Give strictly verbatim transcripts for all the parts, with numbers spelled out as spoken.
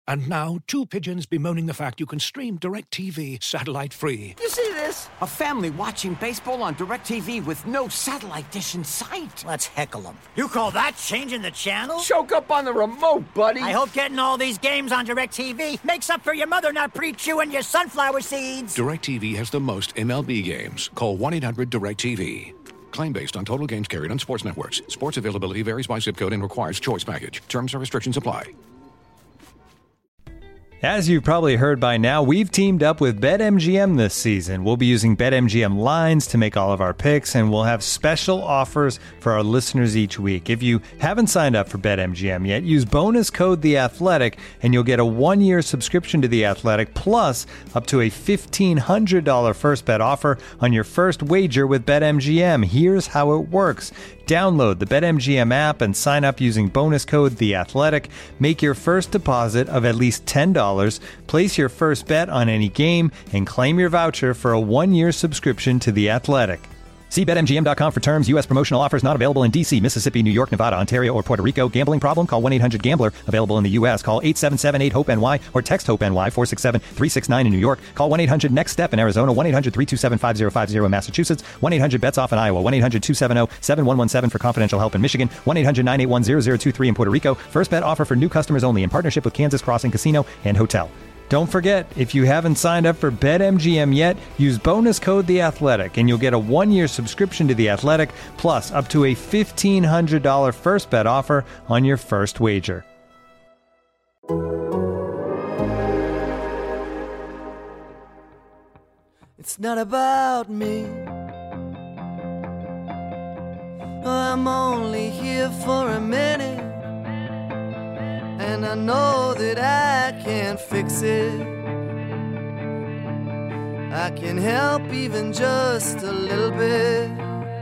And now, two pigeons bemoaning the fact you can stream DirecTV satellite-free. You see this? A family watching baseball on DirecTV with no satellite dish in sight. Let's heckle them. You call that changing the channel? Choke up on the remote, buddy. I hope getting all these games on DirecTV makes up for your mother not pre-chewing your sunflower seeds. DirecTV has the most M L B games. Call one eight hundred direct T V. Claim based on total games carried on sports networks. Sports availability varies by zip code and requires choice package. Terms and restrictions apply. As you've probably heard by now, we've teamed up with BetMGM this season. We'll be using BetMGM lines to make all of our picks, and we'll have special offers for our listeners each week. If you haven't signed up for BetMGM yet, use bonus code The Athletic, and you'll get a one-year subscription to The Athletic, plus up to a fifteen hundred dollars first bet offer on your first wager with BetMGM. Here's how it works. Download the BetMGM app and sign up using bonus code The Athletic. Make your first deposit of at least ten dollars, place your first bet on any game, and claim your voucher for a one-year subscription to The Athletic. See Bet M G M dot com for terms. U S promotional offers not available in D C, Mississippi, New York, Nevada, Ontario, or Puerto Rico. Gambling problem? Call one eight hundred gambler. Available in the U S. Call eight seven seven eight hope N Y or text HOPE-NY four six seven three six nine in New York. Call one eight hundred next step in Arizona. one eight hundred three two seven five zero five zero in Massachusetts. one eight hundred bets off in Iowa. one eight hundred two seven zero seven one one seven for confidential help in Michigan. one eight hundred nine eight one zero zero two three in Puerto Rico. First bet offer for new customers only in partnership with Kansas Crossing Casino and Hotel. Don't forget, if you haven't signed up for BetMGM yet, use bonus code The Athletic, and you'll get a one-year subscription to The Athletic, plus up to a fifteen hundred dollars first bet offer on your first wager. It's not about me. I'm only here for a minute. And I know that I can't fix it. I can help even just a little bit.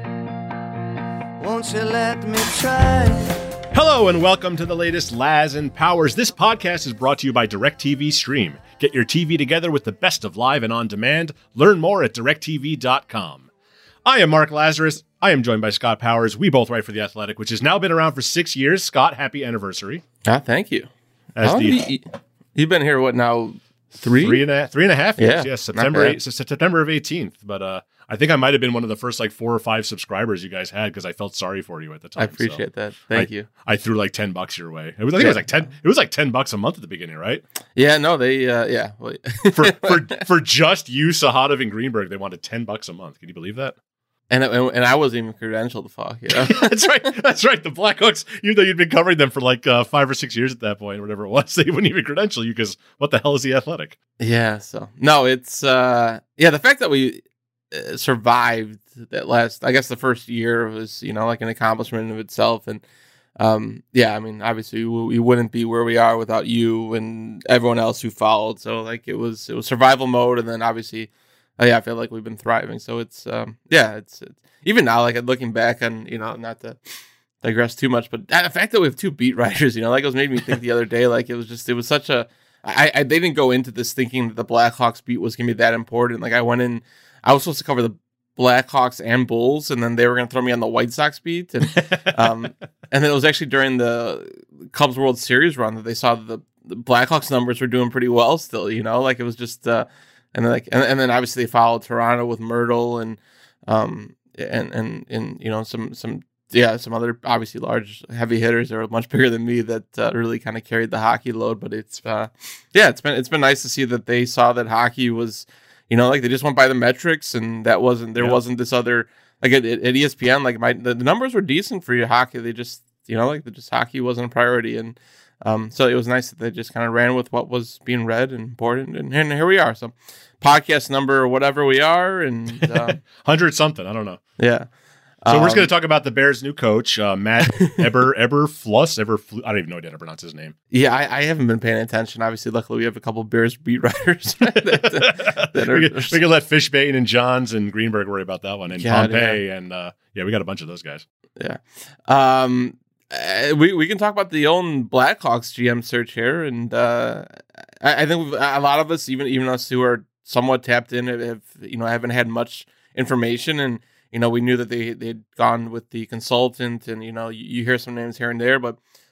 Won't you let me try? Hello and welcome to the latest Laz and Powers. This podcast is brought to you by DirecTV Stream. Get your T V together with the best of live and on demand. Learn more at direct T V dot com. I am Mark Lazarus. I am joined by Scott Powers. We both write for The Athletic, which has now been around for six years. Scott, happy anniversary. Ah, thank you. As oh, the, you, you've been here, what, now, three? Three and a, three and a half years, yeah, yes. September eighth, September of eighteenth. But uh, I think I might have been one of the first like four or five subscribers you guys had because I felt sorry for you at the time. I appreciate so that. Thank I, you. I threw like ten bucks your way. It was, I think yeah. it was like ten. It was like ten bucks a month at the beginning, right? Yeah, no, they, uh, yeah. for, for for just you, Sahadev and Greenberg, they wanted ten bucks a month. Can you believe that? And, and and I wasn't even credentialed to fuck, you know? That's right. That's right. The Blackhawks, even though you'd been covering them for like uh, five or six years at that point, or whatever it was, they wouldn't even credential you because what the hell is The Athletic? Yeah. So no, it's uh, yeah. The fact that we uh, survived that last, I guess, the first year was, you know, like an accomplishment of itself. And um, yeah, I mean, obviously we, we wouldn't be where we are without you and everyone else who followed. So like it was it was survival mode, and then obviously. Oh, yeah, I feel like we've been thriving. So it's, um, yeah, it's, it's even now, like looking back on, you know, not to digress too much, but the fact that we have two beat writers, you know, like it was made me think the other day, like it was just, it was such a, I, I they didn't go into this thinking that the Blackhawks beat was going to be that important. Like I went in, I was supposed to cover the Blackhawks and Bulls, and then they were going to throw me on the White Sox beat. And, um, and then it was actually during the Cubs World Series run that they saw that the, the Blackhawks numbers were doing pretty well still, you know, like it was just, uh, And then, like, and, and then obviously they followed Toronto with Myrtle and, um, and, and, and, you know, some, some, yeah, some other obviously large heavy hitters that were much bigger than me that uh, really kind of carried the hockey load. But it's, uh, yeah, it's been, it's been nice to see that they saw that hockey was, you know, like they just went by the metrics, and that wasn't, there yeah. wasn't this other, like at, at E S P N, like my, the, the numbers were decent for your hockey. They just, you know, like the just hockey wasn't a priority. And, Um, so it was nice that they just kind of ran with what was being read and important, and, and here we are. So, podcast number whatever we are, and uh, hundred something, I don't know. Yeah. So um, we're just going to talk about the Bears' new coach, uh, Matt Eber Eberflus. Eber, I don't even know how to pronounce his name. Yeah, I, I haven't been paying attention. Obviously, luckily we have a couple Bears beat writers. that, that are, we, can, we can let Fishbane and Johns and Greenberg worry about that one, and God, Pompey, yeah. and uh, yeah, we got a bunch of those guys. Yeah. Um. Uh, we we can talk about the own Blackhawks G M search here, and uh, I, I think we've, a lot of us, even even us who are somewhat tapped in, have, have you know haven't had much information, and you know we knew that they they'd gone with the consultant, and you know you, you hear some names here and there, but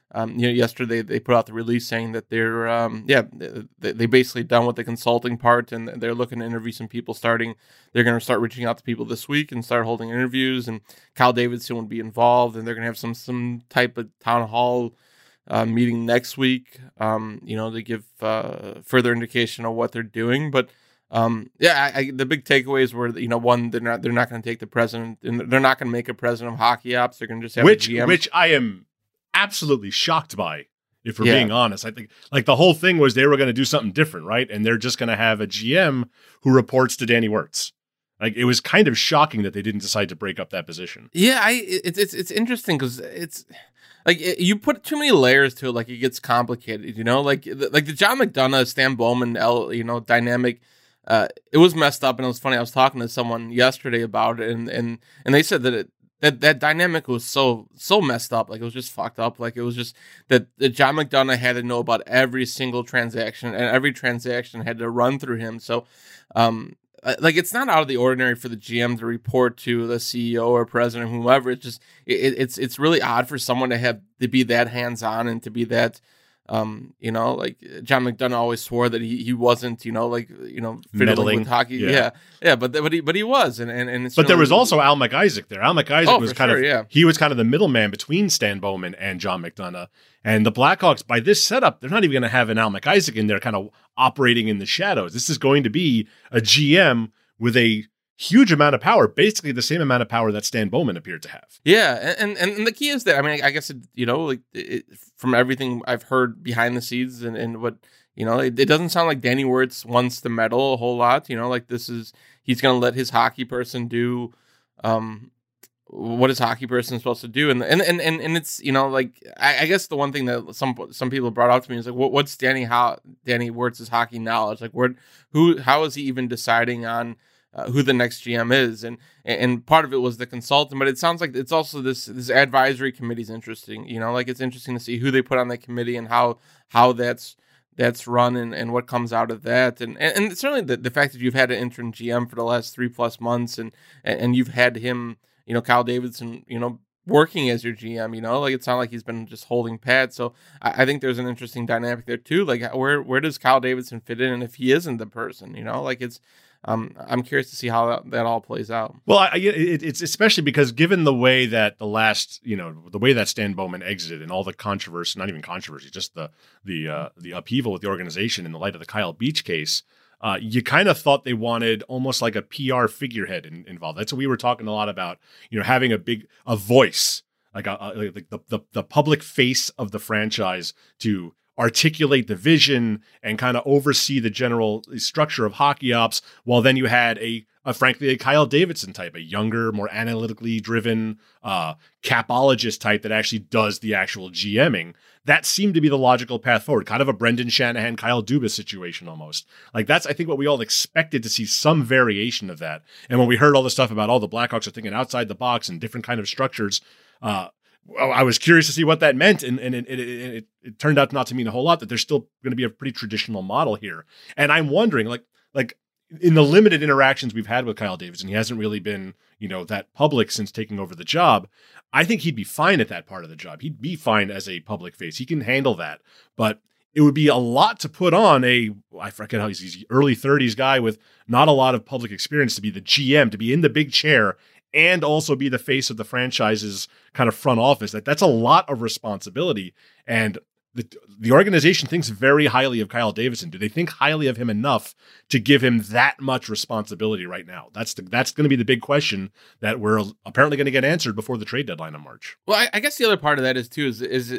Um, you know, yesterday they put out the release saying that they're, um, yeah, they, they basically done with the consulting part and they're looking to interview some people starting. They're going to start reaching out to people this week and start holding interviews. And Kyle Davidson will be involved, and they're going to have some some type of town hall uh, meeting next week. Um, you know, to give uh, further indication of what they're doing, but. Um, yeah, I, I, the big takeaways were, you know, one, they're not, they're not going to take the president, and they're not going to make a president of hockey ops. They're going to just have which, a G M. Which I am absolutely shocked by, if we're Yeah. being honest. I think like the whole thing was they were going to do something different, right? And they're just going to have a G M who reports to Danny Wirtz. Like, it was kind of shocking that they didn't decide to break up that position. Yeah, I, it's, it's, it's interesting because it's like it, you put too many layers to it. Like it gets complicated, you know, like, the, like the John McDonough, Stan Bowman, L, you know, dynamic. Uh, it was messed up, and it was funny. I was talking to someone yesterday about it, and and, and they said that it, that that dynamic was so so messed up. Like it was just fucked up. Like it was just that, that John McDonough had to know about every single transaction, and every transaction had to run through him. So, um, like it's not out of the ordinary for the G M to report to the C E O or president, whoever. It's just it, it's it's really odd for someone to have to be that hands on and to be that. Um, you know, like John McDonough always swore that he, he wasn't, you know, like, you know, fiddling Meddling. with hockey. Yeah. Yeah. Yeah. But, but he, but he was. And, and, and it's But there was really- also Al McIsaac there. Al McIsaac Oh, was for kind sure, of, yeah. he was kind of the middleman between Stan Bowman and John McDonough. And the Blackhawks, by this setup, they're not even going to have an Al McIsaac in there kind of operating in the shadows. This is going to be a G M with a huge amount of power, basically the same amount of power that Stan Bowman appeared to have. Yeah. And, and, and the key is that, I mean, I guess, it, you know, like it, from everything I've heard behind the scenes and, and what, you know, it, it doesn't sound like Danny Wirtz wants to meddle a whole lot, you know, like this is, he's going to let his hockey person do, um, what is hockey person supposed to do? And, and, and, and, and it's, you know, like, I, I guess the one thing that some, some people brought out to me is like, what, what's Danny, how Danny Wirtz's hockey knowledge? Like where, who, how is he even deciding on, Uh, who the next G M is, and and part of it was the consultant, but it sounds like it's also this this advisory committee is interesting. You know, like it's interesting to see who they put on that committee and how how that's that's run and, and what comes out of that, and and, and certainly the, the fact that you've had an interim G M for the last three plus months, and and you've had him, you know, Kyle Davidson, you know, working as your G M. You know, like it's not like he's been just holding pat. So I, I think there's an interesting dynamic there too. Like where where does Kyle Davidson fit in, and if he isn't the person, you know, like it's. Um, I'm curious to see how that, that all plays out. Well, I, it, it's especially because given the way that the last, you know, the way that Stan Bowman exited and all the controversy, not even controversy, just the the uh, the upheaval with the organization in the light of the Kyle Beach case, uh, you kind of thought they wanted almost like a P R figurehead in, involved. That's what we were talking a lot about, you know, having a big a voice, like a, a like the, the the public face of the franchise to articulate the vision and kind of oversee the general structure of hockey ops, while then you had a, a frankly, a Kyle Davidson type, a younger, more analytically driven uh, capologist type that actually does the actual GMing. That seemed to be the logical path forward, kind of a Brendan Shanahan, Kyle Dubas situation almost. Like that's, I think, what we all expected to see, some variation of that. And when we heard all the stuff about all the Blackhawks are thinking outside the box and different kind of structures, uh, I was curious to see what that meant, and, and it, it, it, it turned out not to mean a whole lot, that there's still going to be a pretty traditional model here. And I'm wondering, like, like in the limited interactions we've had with Kyle Davidson, he hasn't really been, you know, that public since taking over the job. I think he'd be fine at that part of the job. He'd be fine as a public face. He can handle that. But it would be a lot to put on a, I forget how he's, he's early thirties guy with not a lot of public experience to be the G M, to be in the big chair, and also be the face of the franchise's kind of front office. That that's a lot of responsibility. And the, the organization thinks very highly of Kyle Davidson. Do they think highly of him enough to give him that much responsibility right now? That's the, that's going to be the big question that we're apparently going to get answered before the trade deadline in March. Well, I, I guess the other part of that is too, is, is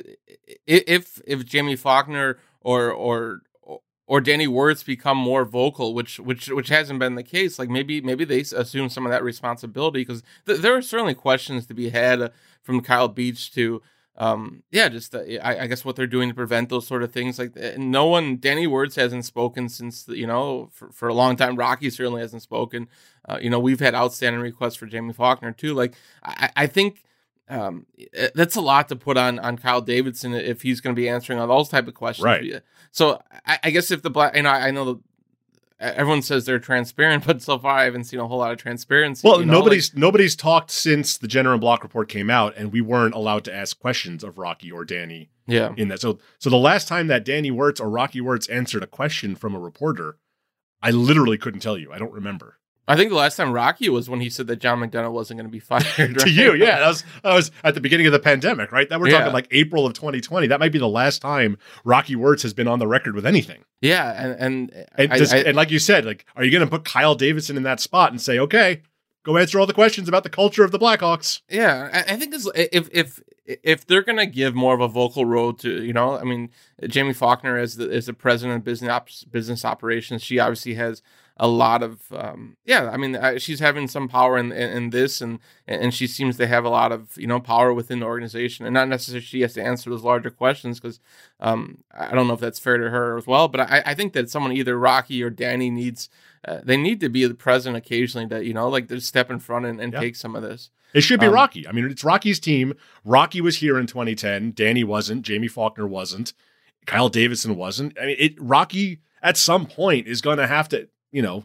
if, if Jamie Faulkner or, or, or Danny Wirtz become more vocal, which which which hasn't been the case. Like maybe maybe they assume some of that responsibility, because th- there are certainly questions to be had uh, from Kyle Beach to, um, yeah, just uh, I, I guess what they're doing to prevent those sort of things. Like uh, no one, Danny Wirtz hasn't spoken since, you know, for, for a long time. Rocky certainly hasn't spoken. Uh, you know, we've had outstanding requests for Jamie Faulkner too. Like I, I think. Um, that's a lot to put on, on Kyle Davidson if he's going to be answering all those type of questions. Right. So I, I guess if the black, you know, I know the, everyone says they're transparent, but so far I haven't seen a whole lot of transparency. Well, you know? nobody's like, nobody's talked since the Jenner and Block report came out, and we weren't allowed to ask questions of Rocky or Danny. Yeah. In that, so so the last time that Danny Wirtz or Rocky Wirtz answered a question from a reporter, I literally couldn't tell you. I don't remember. I think the last time Rocky was when he said that John McDonough wasn't going to be fired. Right? To you, yeah, that was that was at the beginning of the pandemic, right? That we're Yeah. talking like April of twenty twenty. That might be the last time Rocky Wirtz has been on the record with anything. Yeah, and and And, I, does- I, and like you said, like, are you going to put Kyle Davidson in that spot and say, okay, go answer all the questions about the culture of the Blackhawks? yeah, I, I think this, if if if they're going to give more of a vocal role to, you know, I mean, Jamie Faulkner as the as the president of business ops, business operations, she obviously has a lot of um yeah I mean uh, she's having some power in, in in this, and and she seems to have a lot of, you know, power within the organization, and not necessarily she has to answer those larger questions, because um I don't know if that's fair to her as well, but I, I think that someone, either Rocky or Danny, needs uh, they need to be the president occasionally, that, you know, like, to step in front and, and Yeah. take some of this. It should be Um, Rocky. I mean, it's Rocky's team. Rocky was here in twenty ten. Danny wasn't. Jamie Faulkner wasn't. Kyle Davidson wasn't. I mean, it Rocky at some point is going to have to, you know,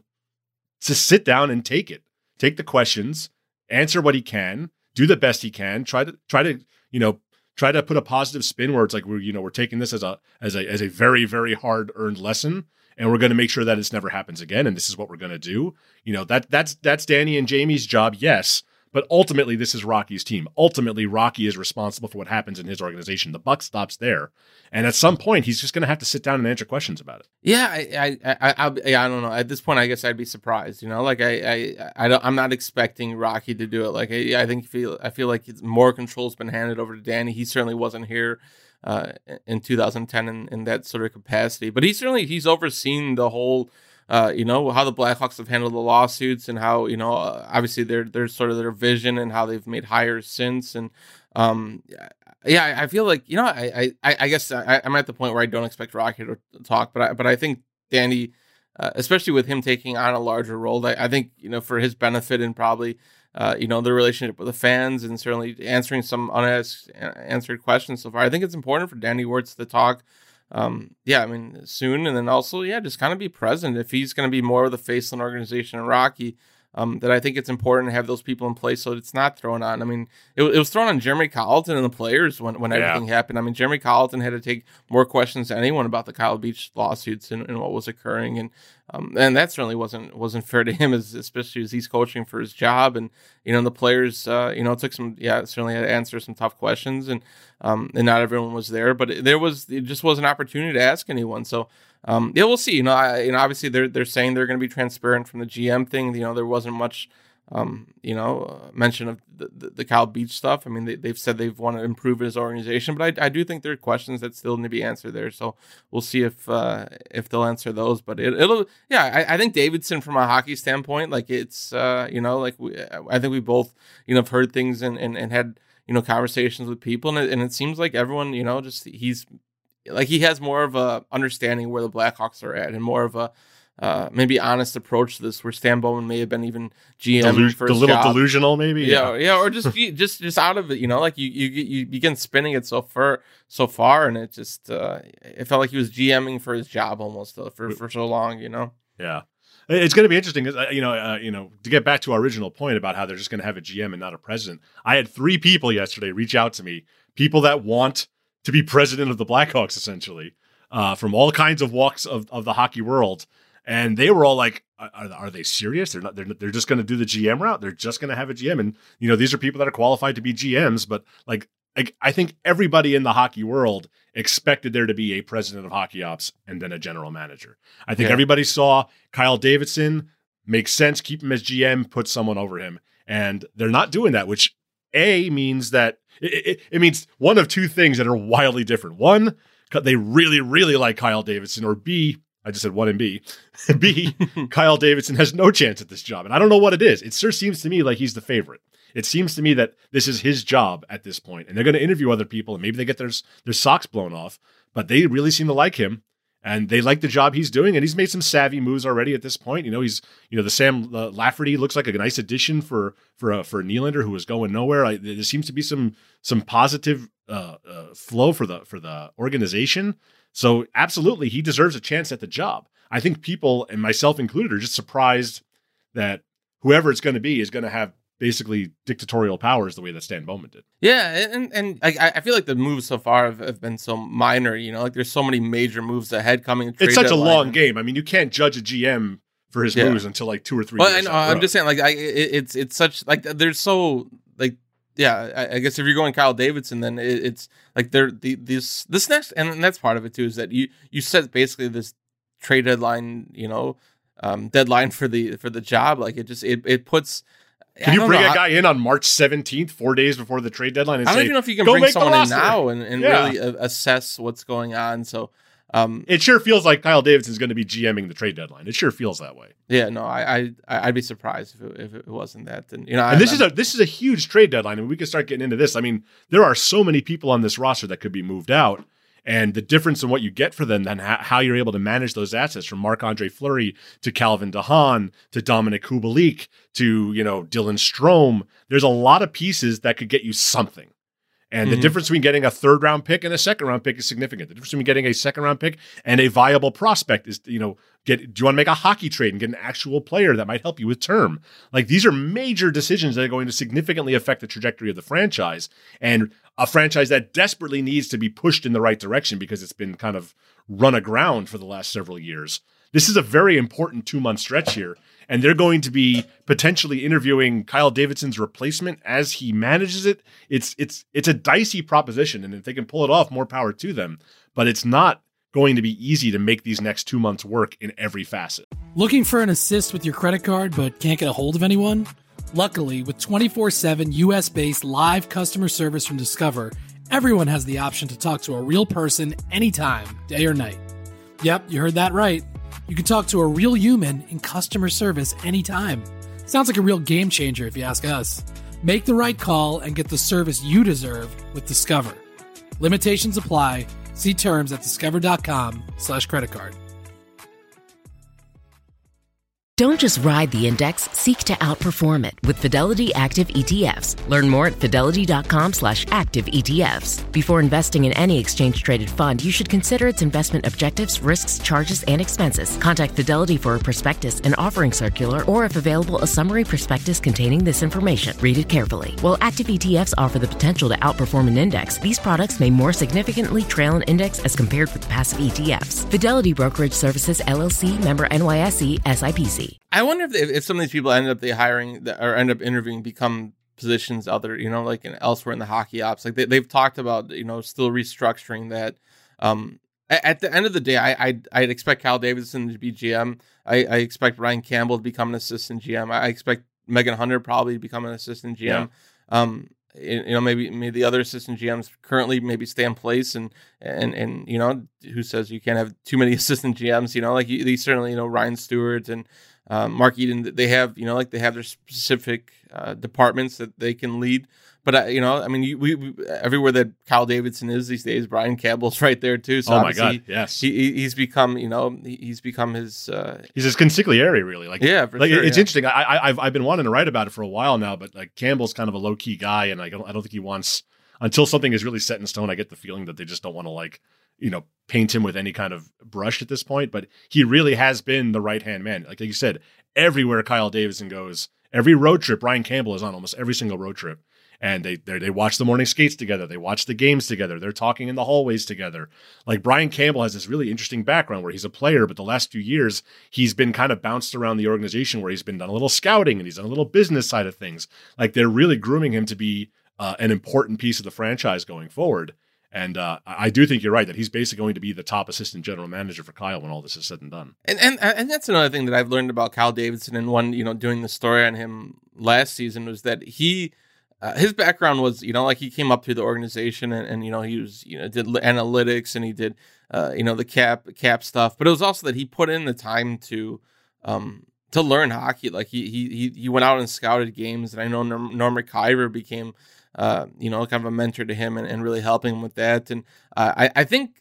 to sit down and take it, take the questions, answer what he can, do the best he can, try to try to, you know, try to put a positive spin where it's like, we're, you know, we're taking this as a as a as a very, very hard earned lesson, and we're going to make sure that this never happens again. And this is what we're going to do. You know, that that's that's Danny and Jamie's job, yes. But ultimately, this is Rocky's team. Ultimately, Rocky is responsible for what happens in his organization. The buck stops there, and at some point, he's just going to have to sit down and answer questions about it. Yeah, I, I, I, I, yeah, I don't know. At this point, I guess I'd be surprised. You know, like I, I, I don't, I'm not expecting Rocky to do it. Like I, I think feel, I feel like it's more control's been handed over to Danny. He certainly wasn't here uh, in two thousand ten in, in that sort of capacity, but he certainly he's overseen the whole. Uh, you know, how the Blackhawks have handled the lawsuits, and how, you know, uh, obviously their their sort of their vision and how they've made hires since. And um, yeah, I, I feel like, you know, I I, I guess I, I'm at the point where I don't expect Rocky to talk, but I, but I think Danny, uh, especially with him taking on a larger role, I, I think, you know, for his benefit, and probably uh, you know, the relationship with the fans, and certainly answering some unasked answered questions so far, I think it's important for Danny Wirtz to talk. Um, yeah, I mean, soon. And then also, yeah, just kind of be present. If he's going to be more of the face of an organization in Rocky, um, that I think it's important to have those people in place so it's not thrown on. I mean, it, it was thrown on Jeremy Colleton and the players when, when Yeah. everything happened. I mean, Jeremy Colleton had to take more questions than anyone about the Kyle Beach lawsuits and, and what was occurring. And, um, and that certainly wasn't, wasn't fair to him, as, especially as he's coaching for his job. And, you know, the players, uh, you know, took some, yeah, certainly had to answer some tough questions, and, um, and not everyone was there, but it, there was, it just was an opportunity to ask anyone. So, Um, yeah, we'll see. You know, I, you know, obviously they're they're saying they're going to be transparent from the G M thing. You know, there wasn't much, um, you know, uh, mention of the, the, the Kyle Beach stuff. I mean, they, they've said they've want to improve his organization, but I, I do think there are questions that still need to be answered there. So we'll see if uh, if they'll answer those. But it, it'll, yeah, I, I think Davidson, from a hockey standpoint, like it's, uh, you know, like we, I think we both, you know, have heard things and, and, and had, you know, conversations with people, and it, and it seems like everyone, you know, just he's. Like he has more of a understanding where the Blackhawks are at, and more of a uh, maybe honest approach to this, where Stan Bowman may have been even G M Delu- for a his little job. delusional, maybe. Yeah, yeah, or just just just out of it, you know, like you you you begin spinning it so far so far, and it just uh, it felt like he was GMing for his job almost uh, for for so long, you know. Yeah. It's going to be interesting, uh, you know. Uh, you know, to get back to our original point about how they're just going to have a G M and not a president. I had three people yesterday reach out to me, people that want to be president of the Blackhawks, essentially, uh, from all kinds of walks of, of the hockey world, and they were all like, "Are, are they serious? They're not. They're they're just going to do the G M route. They're just going to have a G M." And you know, these are people that are qualified to be G Ms, but like, like I think everybody in the hockey world expected there to be a president of hockey ops and then a general manager. I think Yeah. everybody saw Kyle Davidson, makes sense, keep him as G M, put someone over him, and they're not doing that, which A means that it, it, it means one of two things that are wildly different. One, they really, really like Kyle Davidson, or B, I just said one and B. B, Kyle Davidson has no chance at this job. And I don't know what it is. It sure seems to me like he's the favorite. It seems to me that this is his job at this point, and they're going to interview other people, and maybe they get their, their socks blown off, but they really seem to like him, and they like the job he's doing, and he's made some savvy moves already at this point. You know, he's, you know, the Sam uh, Lafferty looks like a nice addition for for uh, for a Nylander who was going nowhere. I, there seems to be some some positive uh, uh, flow for the for the organization. So absolutely, he deserves a chance at the job. I think people, and myself included, are just surprised that whoever it's going to be is going to have basically dictatorial powers the way that Stan Bowman did. Yeah, and and I, I feel like the moves so far have, have been so minor. You know, like there's so many major moves ahead coming. It's such a long game. I mean, you can't judge a G M for his yeah. moves until like two or three. Well, years I know, I'm just saying, like, I it, it's it's such like there's so like yeah. I, I guess if you're going Kyle Davidson, then it, it's like there the this this next and that's part of it too is that you you set basically this trade deadline, you know, um, deadline for the for the job. Like it just it it puts. Can you bring know, a guy in on March seventeenth, four days before the trade deadline? And I don't say, even know if you can bring someone in now and, and yeah. really uh, assess what's going on. So um, it sure feels like Kyle Davidson's going to be GMing the trade deadline. It sure feels that way. Yeah, no, I, I I'd be surprised if it, if it wasn't that. And you know, and I, this I'm, is a this is a huge trade deadline, and we can start getting into this. I mean, there are so many people on this roster that could be moved out. And the difference in what you get for them, then how you're able to manage those assets, from Marc-Andre Fleury to Calvin DeHaan to Dominic Kubalik to, you know, Dylan Strome. There's a lot of pieces that could get you something. And mm-hmm. the difference between getting a third round pick and a second round pick is significant. The difference between getting a second round pick and a viable prospect is, you know, get, do you want to make a hockey trade and get an actual player that might help you with term? Like, these are major decisions that are going to significantly affect the trajectory of the franchise, and a franchise that desperately needs to be pushed in the right direction because it's been kind of run aground for the last several years. This is a very important two-month stretch here, and they're going to be potentially interviewing Kyle Davidson's replacement as he manages it. It's it's it's a dicey proposition, and if they can pull it off, more power to them. But it's not going to be easy to make these next two months work in every facet. Looking for an assist with your credit card but can't get a hold of anyone? Luckily, with twenty-four seven U S-based live customer service from Discover, everyone has the option to talk to a real person anytime, day or night. Yep, you heard that right. You can talk to a real human in customer service anytime. Sounds like a real game changer if you ask us. Make the right call and get the service you deserve with Discover. Limitations apply. See terms at discover.com slash credit card. Don't just ride the index, seek to outperform it with Fidelity Active E T Fs. Learn more at fidelity.com slash active ETFs. Before investing in any exchange-traded fund, you should consider its investment objectives, risks, charges, and expenses. Contact Fidelity for a prospectus, an offering circular, or if available, a summary prospectus containing this information. Read it carefully. While active E T Fs offer the potential to outperform an index, these products may more significantly trail an index as compared with passive E T Fs. Fidelity Brokerage Services, L L C, member N Y S E, S I P C. I wonder if, if some of these people end up they hiring or end up interviewing become positions other, you know, like in, elsewhere in the hockey ops. Like they, they've talked about, you know, still restructuring that. Um, at, at the end of the day, I, I'd, I'd expect Kyle Davidson to be G M. I, I expect Ryan Campbell to become an assistant G M. I expect Megan Hunter probably to become an assistant G M. Yeah. Um, you know, maybe maybe the other assistant G Ms currently maybe stay in place, and and and you know, who says you can't have too many assistant G Ms? You know, like you, these certainly, you know, Ryan Stewart and um, Mark Eden, they have, you know, like they have their specific uh, departments that they can lead. But uh, you know, I mean, we, we everywhere that Kyle Davidson is these days, Brian Campbell's right there too. So oh my God, yes, he, he's become, you know, he's become his. Uh, he's his consigliere, really. Like, yeah, for like sure, it's yeah. interesting. I, I, I've I've been wanting to write about it for a while now, but like Campbell's kind of a low key guy, and I don't I don't think he wants, until something is really set in stone. I get the feeling that they just don't want to, like, you know, paint him with any kind of brush at this point. But he really has been the right hand man. Like, like you said, everywhere Kyle Davidson goes, every road trip, Brian Campbell is on almost every single road trip. And they they watch the morning skates together. They watch the games together. They're talking in the hallways together. Like, Brian Campbell has this really interesting background where he's a player, but the last few years he's been kind of bounced around the organization, where he's been done a little scouting and he's done a little business side of things. Like, they're really grooming him to be uh, an important piece of the franchise going forward. And uh, I do think you're right that he's basically going to be the top assistant general manager for Kyle when all this is said and done. And and and that's another thing that I've learned about Kyle Davidson, and one, you know, doing the story on him last season, was that he. Uh, his background was, you know, like he came up through the organization, and, and you know, he was, you know, did analytics, and he did, uh, you know, the cap cap stuff. But it was also that he put in the time to, um, to learn hockey. Like he he he went out and scouted games, and I know Norm, Norm McIver became, uh, you know, kind of a mentor to him, and, and really helping him with that. And uh, I I think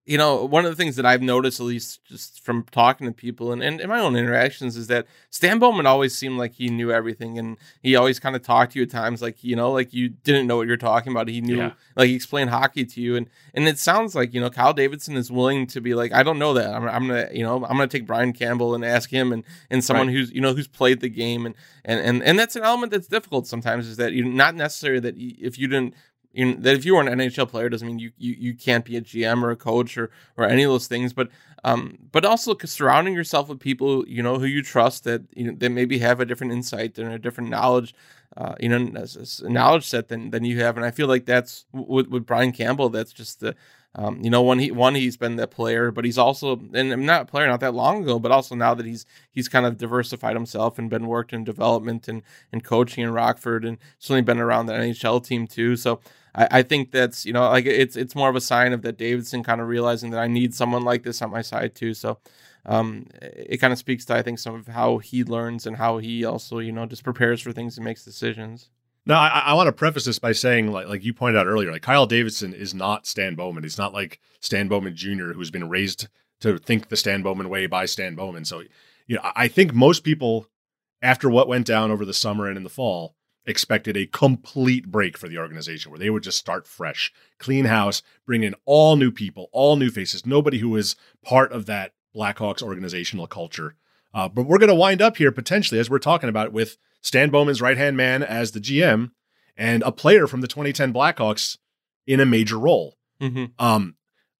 you know, one of the things that I've noticed, at least just from talking to people and, and in my own interactions, is that Stan Bowman always seemed like he knew everything. And he always kind of talked to you at times like, you know, like you didn't know what you're talking about. He knew, yeah. like he explained hockey to you. And, and it sounds like, you know, Kyle Davidson is willing to be like, I don't know that. I'm, I'm going to, you know, I'm going to take Brian Campbell and ask him and, and someone right. who's, you know, who's played the game. And, and, and, and that's an element that's difficult sometimes, is that you're not necessarily that if you didn't, You know, that if you were an N H L player doesn't mean you, you you can't be a G M or a coach or or any of those things, but um but also surrounding yourself with people, you know, who you trust, that you know that maybe have a different insight and a different knowledge, uh you know knowledge set than than you have. And I feel like that's with, with Brian Campbell, that's just the um you know one he one he's been that player, but he's also, and not a player not that long ago, but also now that he's he's kind of diversified himself and been worked in development and and coaching in Rockford, and certainly been around the N H L team too. So I, I think that's, you know, like it's it's more of a sign of that Davidson kind of realizing that I need someone like this on my side too. So um, it kind of speaks to, I think, some of how he learns and how he also, you know, just prepares for things and makes decisions. No, I, I want to preface this by saying, like like you pointed out earlier, like Kyle Davidson is not Stan Bowman. He's not like Stan Bowman Junior, who's been raised to think the Stan Bowman way by Stan Bowman. So, you know, I think most people, after what went down over the summer and in the fall, expected a complete break for the organization where they would just start fresh, clean house, bring in all new people, all new faces, nobody who was part of that Blackhawks organizational culture. Uh, but we're going to wind up here potentially, as we're talking about, with Stan Bowman's right-hand man as the G M and a player from the twenty ten Blackhawks in a major role. Mm-hmm. Um,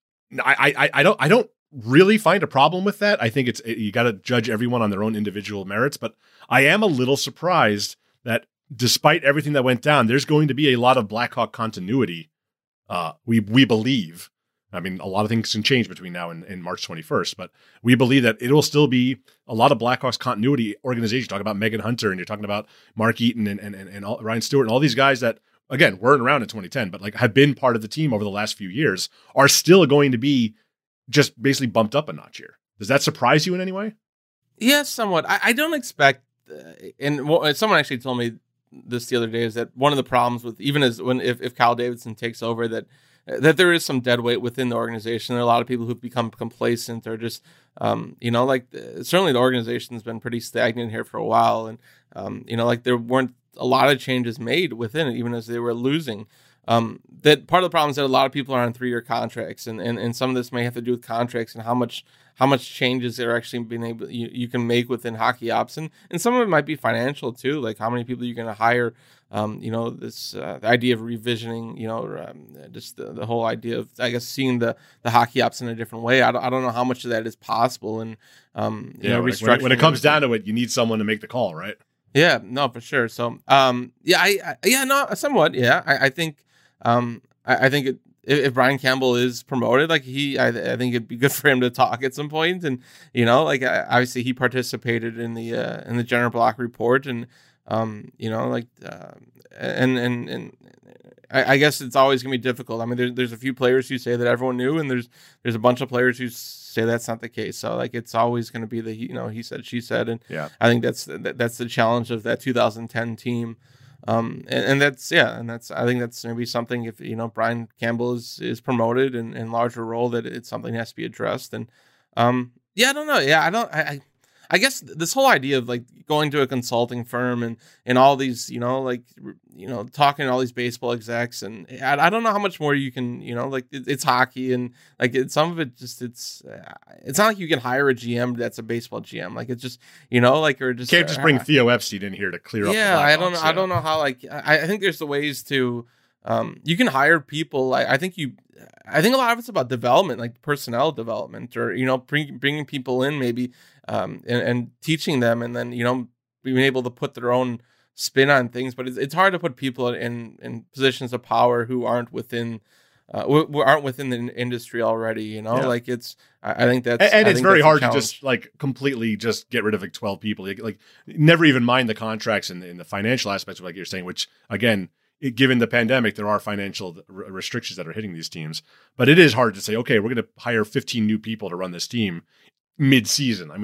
I, I, I don't, I don't really find a problem with that. I think it's, you got to judge everyone on their own individual merits, but I am a little surprised that despite everything that went down, there's going to be a lot of Blackhawk continuity. Uh, we we believe. I mean, a lot of things can change between now and, and March twenty-first, but we believe that it will still be a lot of Blackhawks continuity organization. Talk about Megan Hunter, and you're talking about Mark Eaton and and and, and all, Ryan Stewart and all these guys that, again, weren't around in twenty ten, but like have been part of the team over the last few years, are still going to be just basically bumped up a notch here. Does that surprise you in any way? Yes, somewhat. I, I don't expect, uh, and well, someone actually told me this the other day, is that one of the problems with, even as when if, if Kyle Davidson takes over, that that there is some dead weight within the organization. There are a lot of people who've become complacent, or just um, you know, like uh, certainly the organization's been pretty stagnant here for a while, and um, you know, like there weren't a lot of changes made within it, even as they were losing. Um, that part of the problem is that a lot of people are on three-year contracts, and, and, and some of this may have to do with contracts and how much how much changes they're actually being able you, you can make within hockey ops, and, and some of it might be financial too, like how many people you're going to hire. Um, you know, this uh, the idea of revisioning, you know, um, just the, the whole idea of, I guess, seeing the, the hockey ops in a different way. I don't, I don't know how much of that is possible, and um, you yeah, know, when, restructuring. When it comes down to it, you need someone to make the call, right? Yeah, no, for sure. So, um, yeah, I, I yeah, no, somewhat, yeah, I, I think. Um, I, I think it, if, if Brian Campbell is promoted, like he, I, I think it'd be good for him to talk at some point, and you know, like obviously he participated in the uh, in the Jenner Block report, and um, you know, like uh, and and and I, I guess it's always gonna be difficult. I mean, there's there's a few players who say that everyone knew, and there's there's a bunch of players who say that's not the case. So like it's always gonna be the you know he said she said, and yeah, I think that's that, that's the challenge of that two thousand ten team. Um, and, and that's, yeah, and that's, I think that's maybe something, if, you know, Brian Campbell is, is promoted in, in larger role, that it's something that has to be addressed. And, um, yeah, I don't know. Yeah, I don't, I, I, I guess this whole idea of like going to a consulting firm and, and all these, you know, like, you know, talking to all these baseball execs, and I, I don't know how much more you can, you know, like it, it's hockey, and like it, some of it just, it's, uh, it's not like you can hire a G M that's a baseball G M. Like it's just, you know, like, or just can't just bring uh, Theo Epstein in here to clear up. Yeah, the I don't know. yeah. I don't know how, like, I, I think there's the ways to, um, you can hire people. I, I think you, I think a lot of it's about development, like personnel development, or, you know, bring, bringing people in maybe, um, and, and teaching them, and then, you know, being able to put their own spin on things. But it's, it's hard to put people in, in positions of power who aren't within, uh, who aren't within the industry already, you know, yeah. like it's, I, I think that's, and, and it's very hard to challenge. just like completely just get rid of like twelve people, like, like never even mind the contracts and, and the financial aspects of, like you're saying, which again, it, given the pandemic, there are financial r- restrictions that are hitting these teams, but it is hard to say, okay, we're going to hire fifteen new people to run this team mid-season. I mean,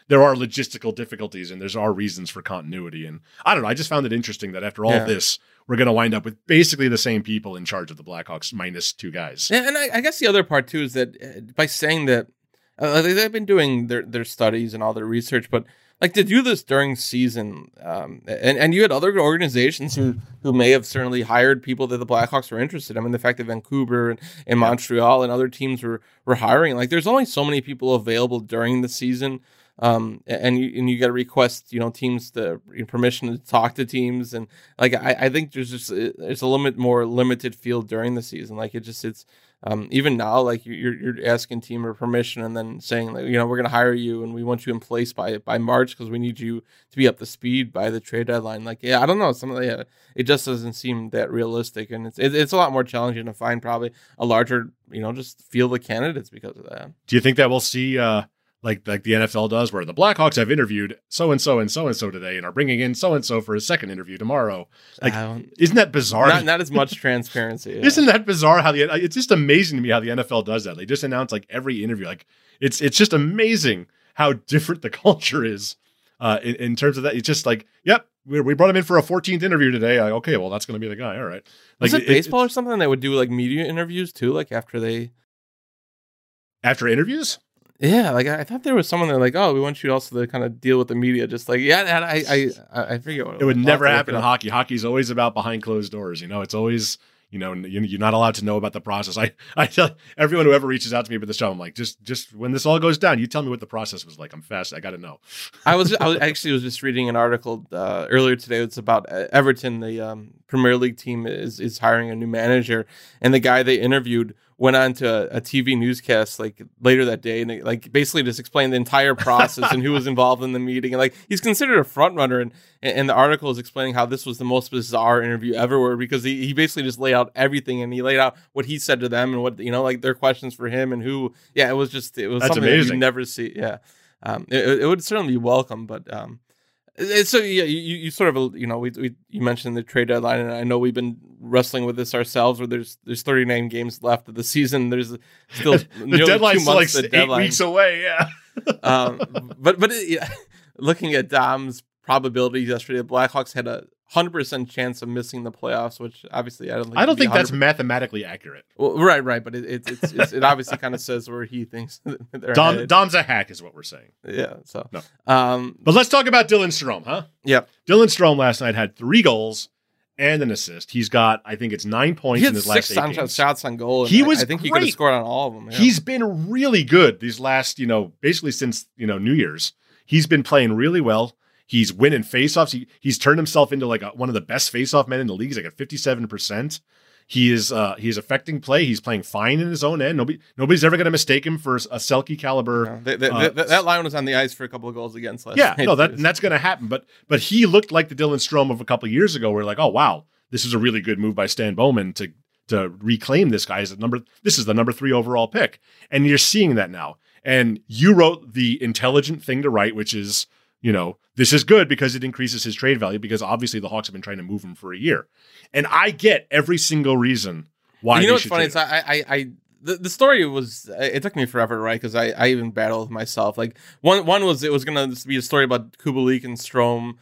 there are logistical difficulties and there's are reasons for continuity. And I don't know. I just found it interesting that after all Yeah. this, we're going to wind up with basically the same people in charge of the Blackhawks minus two guys. Yeah, and I, I guess the other part too is that uh, by saying that uh, they- they've been doing their, their studies and all their research, but like to do this during season, um, and and you had other organizations who who may have certainly hired people that the Blackhawks were interested. I mean, the fact that Vancouver and, and Montreal and other teams were were hiring, like there's only so many people available during the season. Um, and you and you got to request, you know, teams the permission to talk to teams, and like I, I think there's just it's a limit more limited field during the season. Like it just it's um, even now, like you're you're asking team or permission, and then saying like, you know, we're gonna hire you and we want you in place by by March because we need you to be up to speed by the trade deadline. Like yeah, I don't know, some of the, it just doesn't seem that realistic, and it's it, it's a lot more challenging to find probably a larger, you know, just field of candidates because of that. Do you think that we'll see uh, like like the N F L does, where the Blackhawks have interviewed so and so and so and so today, and are bringing in so and so for a second interview tomorrow? Like, isn't that bizarre? Not not as much transparency. Yeah. Isn't that bizarre? How the it's just amazing to me how the N F L does that. They just announce like every interview. Like it's it's just amazing how different the culture is uh, in, in terms of that. It's just like, yep, we, we brought him in for a fourteenth interview today. Like, okay, well that's going to be the guy. All right. Like Was it, it baseball or something that would do like media interviews too? Like after they after interviews. Yeah, like I thought there was someone that like, oh, we want you also to kind of deal with the media, just like yeah, and I I I, I forget what it would was. never I'll have to happen look in it up. hockey. Hockey's always about behind closed doors. You know, it's always you know you- you're not allowed to know about the process. I I tell everyone who ever reaches out to me about this show, I'm like, just just when this all goes down, you tell me what the process was like. I'm fast. I got to know. I was I was actually was just reading an article uh, earlier today. It's about uh, Everton, the um, Premier League team is is hiring a new manager, and the guy they interviewed went on to a, a T V newscast like later that day, and it, like basically just explained the entire process and who was involved in the meeting. And like he's considered a front runner, and and the article is explaining how this was the most bizarre interview ever, where because he, he basically just laid out everything, and he laid out what he said to them and what you know like their questions for him and who. Yeah, it was just it was That's something that amazing. you never see. Yeah, um, it, it would certainly be welcome, but. Um, It's so yeah, you, you sort of you know we, we you mentioned the trade deadline, and I know we've been wrestling with this ourselves. Where there's there's thirty-nine games left of the season. There's still the nearly deadline's two still like months. to eight deadline. weeks away. Yeah. um, but but it, yeah, looking at Dom's probabilities yesterday, the Blackhawks had a hundred percent chance of missing the playoffs, which obviously I don't think I don't would be think that's one hundred percent mathematically accurate. well, right, right, but it it, it's, it's, it obviously kind of says where he thinks they're Dom, headed. Dom's a hack, is what we're saying. Yeah, so No. um, But let's talk about Dylan Strome, huh? yeah. Dylan Strome last night had three goals and an assist. He's got, I think it's nine points He in had his last six eight on games. shots on goal. And He I- was I think he could have great. scored on all of them. Yeah. He's been really good these last, you know, basically since, you know, New Year's. He's been playing really well. He's winning faceoffs. He, he's turned himself into like a, one of the best faceoff men in the league. He's like at fifty-seven percent. He is uh, he is affecting play. He's playing fine in his own end. Nobody nobody's ever going to mistake him for a Selke caliber. They- they- uh, that, that line was on the ice for a couple of goals against last Yeah, night. no, that and that's going to happen. But but he looked like the Dylan Strome of a couple of years ago. Where like, oh wow, this is a really good move by Stan Bowman to to reclaim this guy as a number. This is the number three overall pick, and you're seeing that now. And you wrote the intelligent thing to write, which is, you know, this is good because it increases his trade value, because obviously the Hawks have been trying to move him for a year. And I get every single reason why. You know they what's should funny? trade It's him. I, I, I the, the story was it took me forever to write because I, I even battled with myself. Like one one was it was gonna be a story about Kubalik and Strome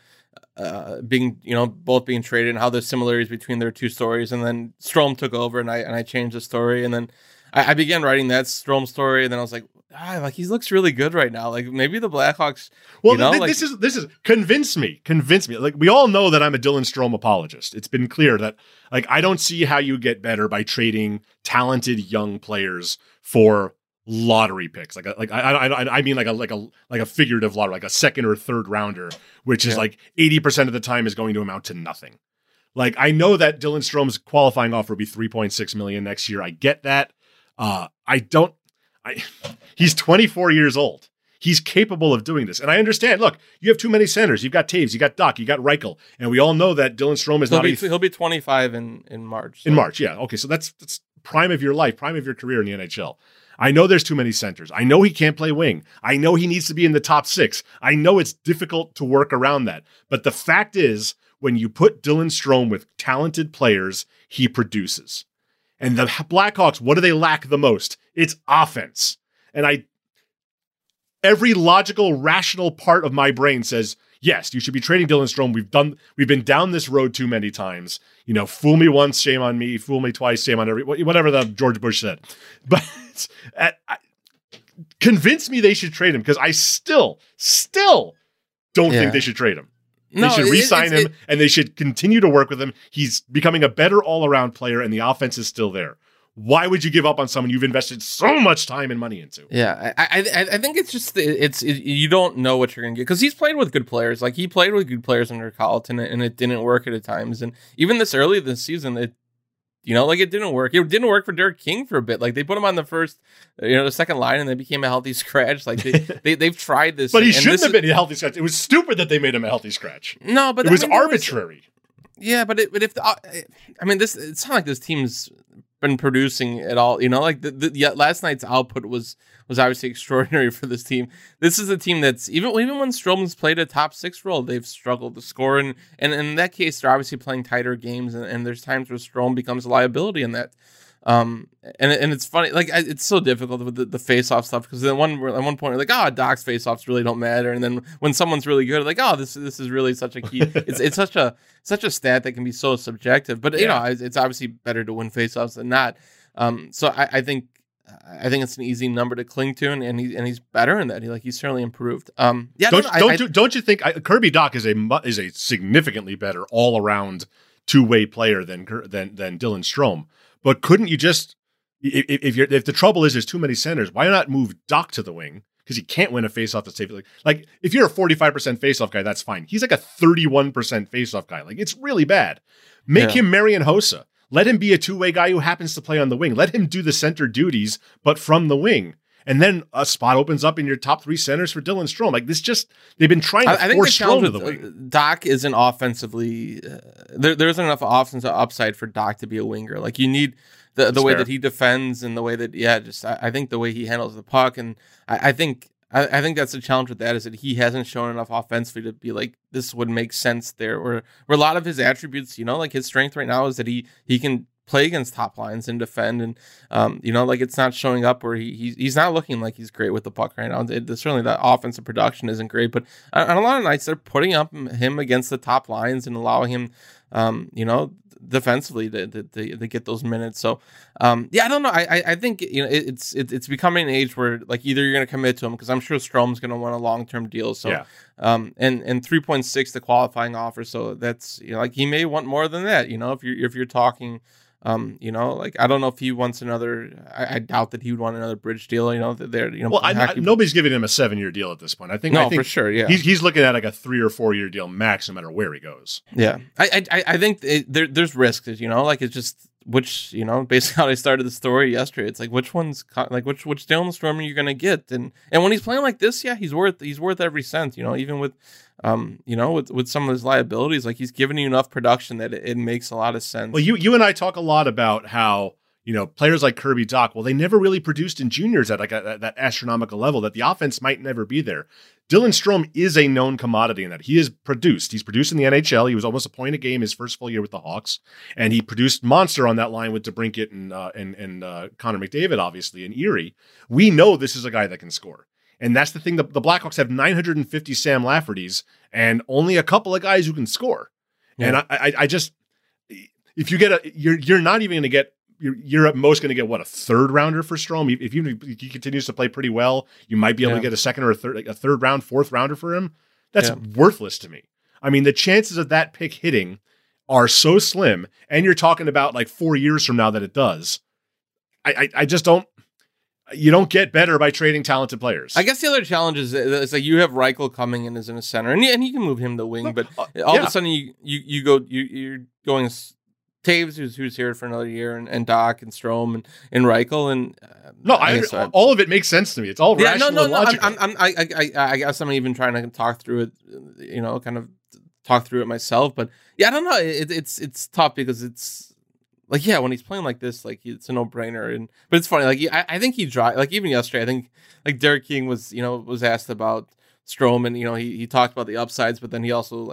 uh, being you know both being traded and how there's similarities between their two stories, and then Strome took over and I and I changed the story, and then I, I began writing that Strome story, and then I was like. Ah, like he looks really good right now. Like maybe the Blackhawks. Well, you know, th- like, this is this is convince me, convince me. Like we all know that I'm a Dylan Strome apologist. It's been clear that like I don't see how you get better by trading talented young players for lottery picks. Like a, like I, I I mean like a like a like a figurative lottery, like a second or third rounder, which is Yeah. like eighty percent of the time is going to amount to nothing. Like I know that Dylan Strome's qualifying offer will be three point six million next year. I get that. Uh, I don't. I, he's twenty-four years old. He's capable of doing this. And I understand, look, you have too many centers. You've got Taves, you got Doc, you got Reichel. And we all know that Dylan Strome is he'll not be, a, he'll be twenty-five in, in March. in so- March. Yeah. Okay. So that's, that's prime of your life, prime of your career in the N H L. I know there's too many centers. I know he can't play wing. I know he needs to be in the top six. I know it's difficult to work around that. But the fact is, when you put Dylan Strome with talented players, he produces. And the Blackhawks, what do they lack the most? It's offense. And I, every logical, rational part of my brain says, yes, you should be trading Dylan Strome. We've done, we've been down this road too many times. You know, fool me once, shame on me. Fool me twice, shame on every, whatever the George Bush said. But at, I, convince me they should trade him, because I still, still don't Yeah. think they should trade him. No, they should it- re-sign it's- him, it- and they should continue to work with him. He's becoming a better all-around player, and the offense is still there. Why would you give up on someone you've invested so much time and money into? Yeah, I, I I think it's just it's it, you don't know what you're gonna get, because he's played with good players. Like he played with good players under Colleton, and it didn't work at times. And even this early this season, it you know like it didn't work. It didn't work for Derek King for a bit. Like they put him on the first, you know, the second line, and they became a healthy scratch. Like they, they they've tried this, But he and shouldn't this have is- been a healthy scratch. It was stupid that they made him a healthy scratch. No, but it was I mean, there arbitrary. Yeah, but it, but if the, uh, I mean this, it's not like this team's been producing at all. You know, like the, the yeah, last night's output was was obviously extraordinary for this team. This is a team that's even even when Stroman's played a top six role, they've struggled to score, and and in that case, they're obviously playing tighter games, and, and there's times where Strome becomes a liability in that. Um, and and it's funny, like I, it's so difficult with the, the face-off stuff, because then one at one point we're like, oh, Doc's face-offs really don't matter, and then when someone's really good, like, oh, this this is really such a key. it's it's such a such a stat that can be so subjective, but you Yeah. know, it's, it's obviously better to win face-offs than not. Um, so I, I think I think it's an easy number to cling to, and, and he and he's better in that. He like he's certainly improved. Um, yeah, Don't I, don't I, you, don't you think I, Kirby Doc is a mu- is a significantly better all around two way player than Ker- than than Dylan Strome? But couldn't you just if, if you're if the trouble is there's too many centers, why not move Doc to the wing? Because he can't win a faceoff that's safe. Like, like if you're a forty-five percent faceoff guy, that's fine. He's like a thirty-one percent faceoff guy. Like it's really bad. Make Yeah. him Marian Hossa. Let him be a two-way guy who happens to play on the wing. Let him do the center duties, but from the wing. And then a spot opens up in your top three centers for Dylan Strome. Like this just, they've been trying to I, I think the force Strome challenge to the with wing. uh, Doc isn't offensively. Uh, there, there isn't enough offensive upside for Doc to be a winger. Like you need the the That's way fair. that he defends and the way that yeah, just I, I think the way he handles the puck, and I, I think I, I think that's the challenge with that, is that he hasn't shown enough offensively to be like this would make sense there. Or where a lot of his attributes, you know, like his strength right now is that he he can play against top lines and defend, and um, you know, like it's not showing up where he he's, he's not looking like he's great with the puck right now. It, certainly, that offensive production isn't great, but on, on a lot of nights they're putting up him against the top lines and allowing him, um, you know, defensively to, to, to, to get those minutes. So, um, yeah, I don't know. I I, I think you know it, it's it, it's becoming an age where like either you're going to commit to him, because I'm sure Strome's going to want a long term deal. So, Yeah. um, and and three point six the qualifying offer. So that's, you know, like he may want more than that. You know, if you're if you're talking. Um, you know, like I don't know if he wants another. I, I doubt that he would want another bridge deal. You know, that they're you know. Well, I, I, hockey- nobody's giving him a seven-year deal at this point. I think. No, I think for sure, yeah. he's he's looking at like a three or four-year deal max, no matter where he goes. Yeah, I I I think it, there there's risks. You know, like it's just which you know basically how I started the story yesterday. It's like which one's co- like which which Dylan Strome are you gonna get? And and when he's playing like this, yeah, he's worth he's worth every cent. You know, even with um you know with, with some of his liabilities, like he's giving you enough production that it, it makes a lot of sense. Well, you you and I talk a lot about how, you know, players like Kirby Doc, well, they never really produced in juniors at like a, that astronomical level, that the offense might never be there. Dylan Strome is a known commodity in that he is produced. He's produced in the N H L. He was almost a point a game his first full year with the Hawks, and he produced monster on that line with DeBrincat and uh, and and uh, Connor McDavid, obviously, in Erie. We know this is a guy that can score. And that's the thing. The, the Blackhawks have nine hundred fifty Sam Laffertys and only a couple of guys who can score. Yeah. And I, I, I just, if you get a, you're you're not even going to get, you're, you're at most going to get what, a third rounder for Strome. If you if he continues to play pretty well, you might be able Yeah. to get a second or a third, like a third round, fourth rounder for him. That's Yeah. worthless to me. I mean, the chances of that pick hitting are so slim, and you're talking about like four years from now that it does. I, I, I just don't. You don't get better by trading talented players. I guess the other challenge is it's like you have Reichel coming in as in a center, and and you can move him to wing, but Uh, all yeah. of a sudden you you, you go you you're going s- Taves, who's who's here for another year, and, and Doc and Strome and and Reichel, and uh, No, I, guess I- all of it makes sense to me. It's all yeah, rational no, no, and no. I'm, logical. I'm, I'm, I, I, I guess I'm even trying to talk through it, you know, kind of talk through it myself. But yeah, I don't know. It, it's it's tough because it's like, yeah, when he's playing like this, like it's a no brainer. And but it's funny, like I, I think he drive like even yesterday. I think like Derek King was, you know, was asked about Strome, and you know he he talked about the upsides, but then he also like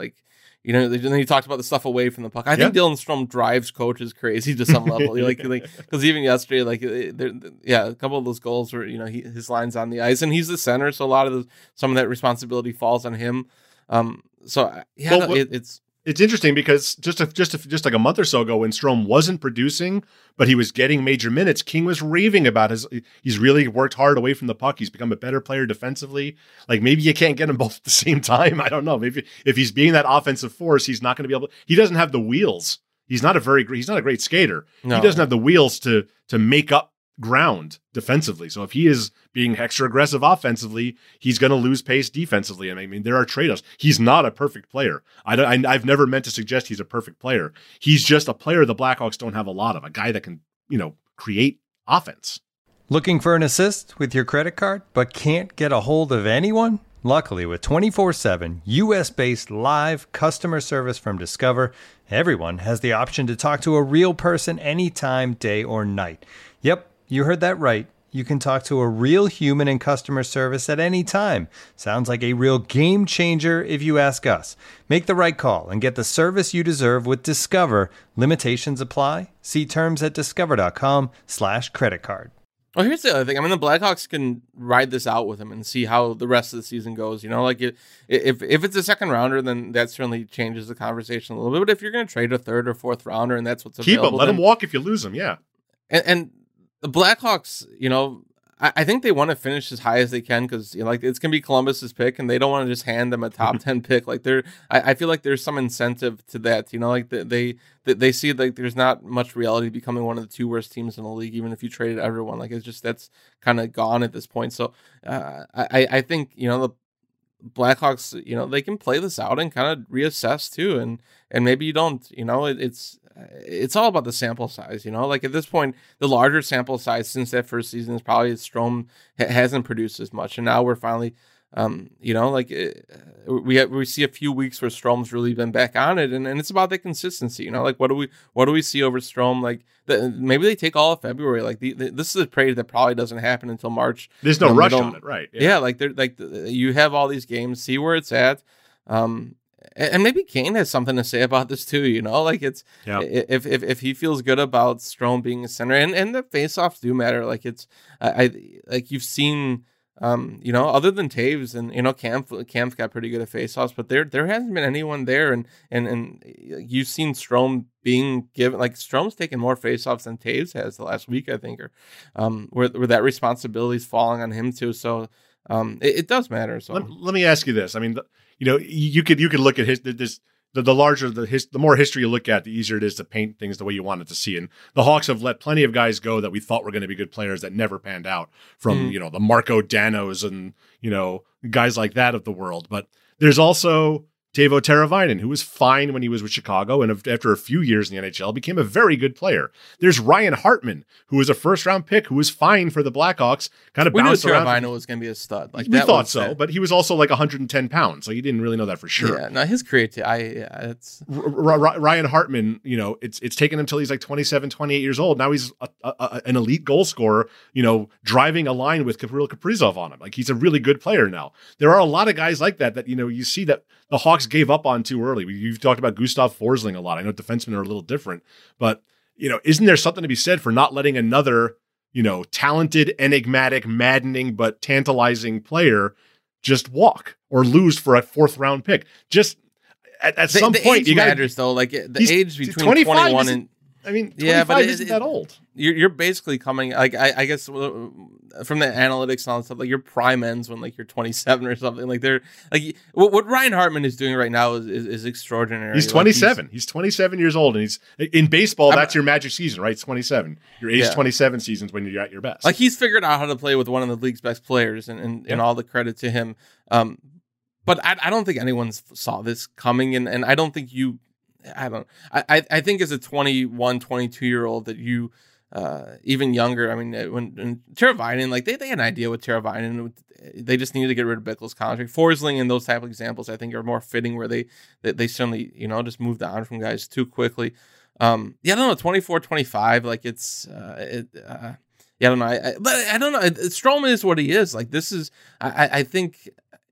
you know, then he talked about the stuff away from the puck. I think yeah. Dylan Strome drives coaches crazy to some level. like, like, because even yesterday, like, there, yeah, a couple of those goals were, you know, he, his line's on the ice, and he's the center, so a lot of the, some of that responsibility falls on him. Um, so yeah, well, no, it, it's. It's interesting because just a, just a, just like a month or so ago, when Strome wasn't producing, but he was getting major minutes, King was raving about his. He's really worked hard away from the puck. He's become a better player defensively. Like maybe you can't get them both at the same time. I don't know. Maybe if he's being that offensive force, he's not going to be able to. He doesn't have the wheels. He's not a very. He's not a great skater. No. He doesn't have the wheels to to make up ground defensively. So if he is being extra aggressive offensively, he's going to lose pace defensively. And I mean, there are trade-offs. He's not a perfect player. I don't, I, I've never meant to suggest he's a perfect player. He's just a player the Blackhawks don't have a lot of, a guy that can, you know, create offense. Looking for an assist with your credit card, but can't get a hold of anyone? Luckily, with twenty-four seven U S-based live customer service from Discover, everyone has the option to talk to a real person anytime, day or night. Yep. You heard that right. You can talk to a real human in customer service at any time. Sounds like a real game changer if you ask us. Make the right call and get the service you deserve with Discover. Limitations apply. See terms at discover.com slash credit card. Well, here's the other thing. I mean, the Blackhawks can ride this out with him and see how the rest of the season goes. You know, like it, if if it's a second rounder, then that certainly changes the conversation a little bit. But if you're going to trade a third or fourth rounder and that's what's Keep available. Keep him. Let then, him walk if you lose him, yeah. And, and the Blackhawks, you know, I, I think they want to finish as high as they can because, you know, like it's gonna be Columbus's pick, and they don't want to just hand them a top ten pick. Like they're, I, I feel like there's some incentive to that. You know, like they, they they see like there's not much reality becoming one of the two worst teams in the league, even if you traded everyone. Like it's just that's kind of gone at this point. So uh, I I think you know the Blackhawks, you know, they can play this out and kind of reassess too, and and maybe you don't. You know, it, it's. It's all about the sample size, you know. Like at this point, the larger sample size since that first season is probably Strome ha- hasn't produced as much, and now we're finally, um, you know, like uh, we have, we see a few weeks where Strome's really been back on it, and, and it's about the consistency, you know. Like what do we what do we see over Strome? Like the, maybe they take all of February. Like the, the, this is a trade that probably doesn't happen until March. There's no rush on it, right? Yeah, yeah like they're like you have all these games, see where it's at. Um, And maybe Kane has something to say about this too, you know, like it's yep. if, if if he feels good about Strome being a center, and, and the faceoffs do matter. Like it's I, I like you've seen, um, you know, other than Taves and you know Camp Camp got pretty good at faceoffs, but there there hasn't been anyone there, and and and you've seen Strome being given like Strome's taken more faceoffs than Taves has the last week, I think, or um, where where that responsibility is falling on him too. So um, it, it does matter. So let, let me ask you this: I mean. The- You know, you could you could look at his this the, the larger the his, the more history you look at, the easier it is to paint things the way you want it to see. And the Hawks have let plenty of guys go that we thought were going to be good players that never panned out. From mm. you know the Marco Danos and you know guys like that of the world. But there's also Teuvo Teravainen, who was fine when he was with Chicago, and after a few years in the N H L, became a very good player. There's Ryan Hartman, who was a first-round pick, who was fine for the Blackhawks, kind of we bounced knew around. Teravainen was going to be a stud. Like we that thought was so, that. But he was also like one hundred ten pounds, so you didn't really know that for sure. Yeah, no, his creativity, I, yeah, it's... R- R- Ryan Hartman, you know, it's it's taken him until he's like twenty-seven, twenty-eight years old. Now he's a, a, a, an elite goal scorer, you know, driving a line with Kirill Kaprizov on him. Like he's a really good player now. There are a lot of guys like that that, you know, you see that the Hawks gave up on too early. You've talked about Gustav Forsling a lot. I know defensemen are a little different, but, you know, isn't there something to be said for not letting another, you know, talented, enigmatic, maddening, but tantalizing player just walk or lose for a fourth round pick? Just at, at the, some the point, age you gotta, matters though. Like the age between twenty-one and I mean, yeah, but it, isn't it, that old. You're you're basically coming like I, I guess from the analytics and all that stuff. Like your prime ends when like you're twenty-seven or something. Like they're like what, what Ryan Hartman is doing right now is is, is extraordinary. He's twenty-seven. Like he's, he's twenty-seven years old, and he's in baseball. That's I'm, your magic season, right? It's twenty-seven. Your age yeah. twenty-seven seasons when you're at your best. Like he's figured out how to play with one of the league's best players, and and, yeah. and all the credit to him. Um, but I, I don't think anyone saw this coming, and and I don't think you. I don't I, I think as a twenty-one, twenty-two year old that you uh, even younger. I mean, when, when Teravainen, like they, they had an idea with Teravainen, they just needed to get rid of Bickle's contract. Forsling and those type of examples, I think, are more fitting where they they, they certainly, you know, just moved on from guys too quickly. Um, yeah, I don't know, twenty-four, twenty-five, like it's, uh, it, uh, yeah, I don't know. I, I, but I don't know. Strome is what he is. Like this is, I, I think.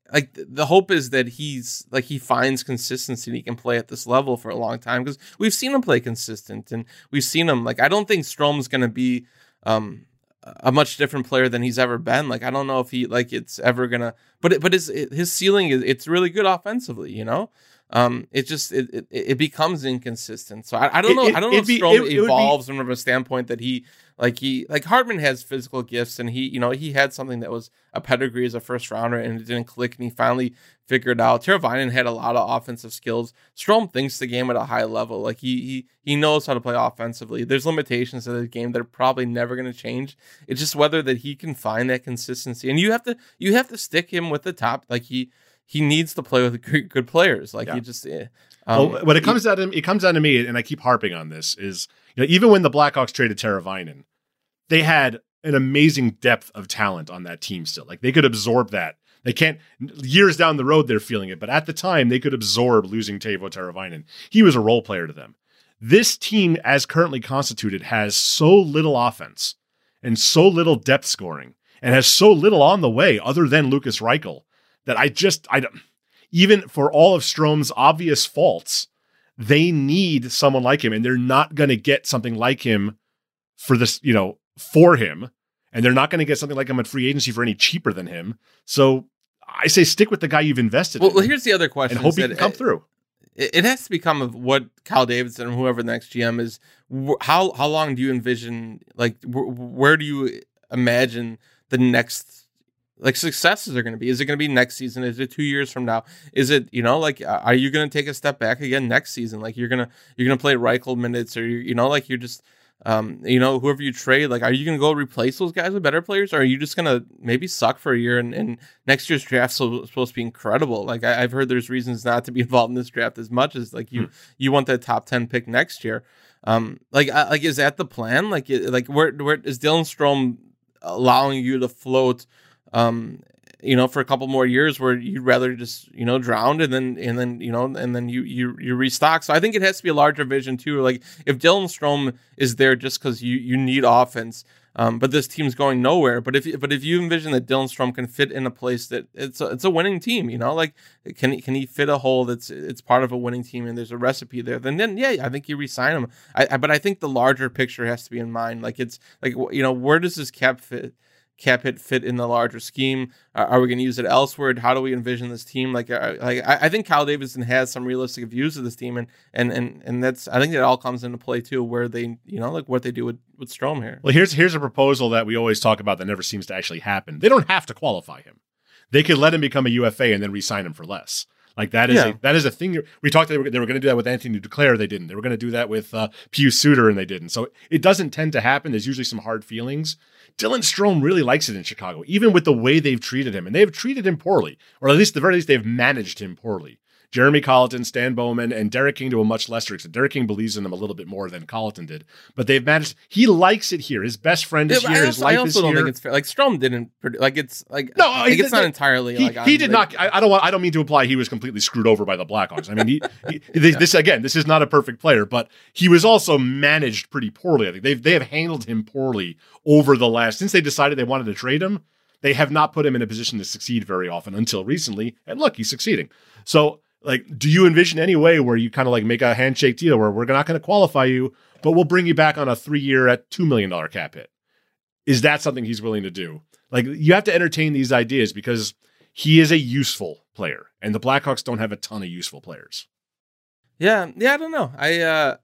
like the hope is that he's like he finds consistency and he can play at this level for a long time, because we've seen him play consistent and we've seen him like I don't think Strom's going to be um, a much different player than he's ever been. Like I don't know if he like it's ever gonna, but it, but his his ceiling is it's really good offensively, you know. Um, it just it, it it becomes inconsistent. So I, I don't know. It, it, I don't know if be, Strome it, it evolves be... from a standpoint that he like he like Hartman has physical gifts, and he you know he had something that was a pedigree as a first rounder, and it didn't click, and he finally figured it out. Teravainen had a lot of offensive skills. Strome thinks the game at a high level. Like he he he knows how to play offensively. There's limitations to the game that are probably never going to change. It's just whether that he can find that consistency, and you have to you have to stick him with the top. Like he. He needs to play with good players. Like yeah. he just, eh. um, well, when it comes he, down to it comes down to me, and I keep harping on this, is you know even when the Blackhawks traded Teravainen, they had an amazing depth of talent on that team still. Like they could absorb that. They can't years down the road they're feeling it, but at the time they could absorb losing Teuvo Teravainen. He was a role player to them. This team, as currently constituted, has so little offense and so little depth scoring, and has so little on the way other than Lukas Reichel. That I just, I don't, even for all of Strome's obvious faults, they need someone like him, and they're not going to get something like him for this, you know, for him, and they're not going to get something like him at free agency for any cheaper than him. So I say stick with the guy you've invested well, in. Well, here's the other question: and hope he can come it, through. It has to become of what Kyle Davidson or whoever the next G M is. How how long do you envision? Like, where do you imagine the next? Like successes are going to be? Is it going to be next season? Is it two years from now? Is it, you know, like, are you going to take a step back again next season? Like you're going to, you're going to play Reichel minutes, or, you know, like you're just, um, you know, whoever you trade, like, are you going to go replace those guys with better players? Or are you just going to maybe suck for a year and, and next year's draft is supposed to be incredible? Like I, I've heard there's reasons not to be involved in this draft as much as like you, hmm. you want that top ten pick next year. Um, like, I, like, is that the plan? Like, like where, where is Dylan Strome allowing you to float, um, you know, for a couple more years where you'd rather just, you know, drown and then, and then, you know, and then you, you, you restock. So I think it has to be a larger vision too. Like if Dylan Strome is there just cause you, you need offense, um, but this team's going nowhere. But if, but if you envision that Dylan Strome can fit in a place that it's a, it's a winning team, you know, like can he, can he fit a hole that's, it's part of a winning team and there's a recipe there, then, then yeah, I think you re-sign him. I, I, but I think the larger picture has to be in mind. Like it's like, you know, where does this cap fit? cap hit fit in the larger scheme? Uh, are we going to use it elsewhere? How do we envision this team? Like, uh, like I, I think Kyle Davidson has some realistic views of this team, and and and and that's I think that all comes into play too, where they you know like what they do with with Strome here. Well, here's here's a proposal that we always talk about that never seems to actually happen. They don't have to qualify him. They could let him become a U F A and then re-sign him for less. Like that is yeah. a, that is a thing. We talked they were, they were going to do that with Anthony Duclair. They didn't. They were going to do that with uh, Pius Suter, and they didn't. So it doesn't tend to happen. There's usually some hard feelings. Dylan Strome really likes it in Chicago, even with the way they've treated him, and they've treated him poorly, or at least at the very least they've managed him poorly. Jeremy Colleton, Stan Bowman, and Derek King to a much lesser extent. Derek King believes in him a little bit more than Colleton did, but they've managed. He likes it here. His best friend is yeah, here. Also, His life I also is don't here. think it's fair. Like Strome didn't like it's like no, like, he, it's not the, entirely. He, like he on, did like, not. I, I don't want. I don't mean to imply he was completely screwed over by the Blackhawks. I mean, he, he, this, yeah. this again. This is not a perfect player, but he was also managed pretty poorly. I think they've they have handled him poorly over the last since they decided they wanted to trade him. They have not put him in a position to succeed very often until recently. And look, he's succeeding. So. Like, do you envision any way where you kind of like make a handshake deal where we're not going to qualify you, but we'll bring you back on a three-year at two million dollars cap hit? Is that something he's willing to do? Like, you have to entertain these ideas because he is a useful player, and the Blackhawks don't have a ton of useful players. Yeah, yeah, I don't know. I uh,